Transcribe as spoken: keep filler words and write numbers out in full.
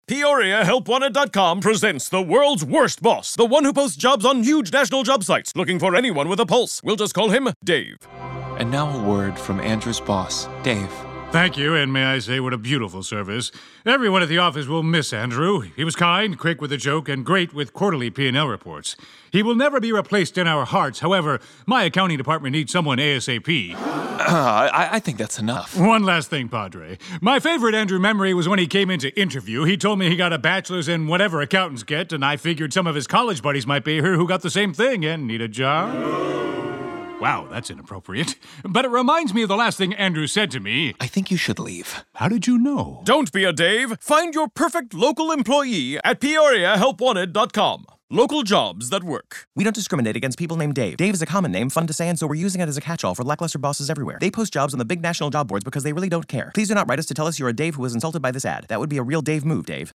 Peoria Help Wanted dot com presents the world's worst boss, the one who posts jobs on huge national job sites, looking for anyone with a pulse. We'll just call him Dave. And now a word from Andrew's boss, Dave. Thank you, and may I say what a beautiful service. Everyone at the office will miss Andrew. He was kind, quick with a joke, and great with quarterly P and L reports. He will never be replaced in our hearts. However, my accounting department needs someone ASAP. Uh, I, I think that's enough. One last thing, Padre. My favorite Andrew memory was when he came in to interview. He told me he got a bachelor's in whatever accountants get, and I figured some of his college buddies might be here who got the same thing and need a job. Wow, that's inappropriate. But it reminds me of the last thing Andrew said to me. I think you should leave. How did you know? Don't be a Dave. Find your perfect local employee at Peoria Help Wanted dot com. Local jobs that work. We don't discriminate against people named Dave. Dave is a common name, fun to say, and so we're using it as a catch-all for lackluster bosses everywhere. They post jobs on the big national job boards because they really don't care. Please do not write us to tell us you're a Dave who was insulted by this ad. That would be a real Dave move, Dave.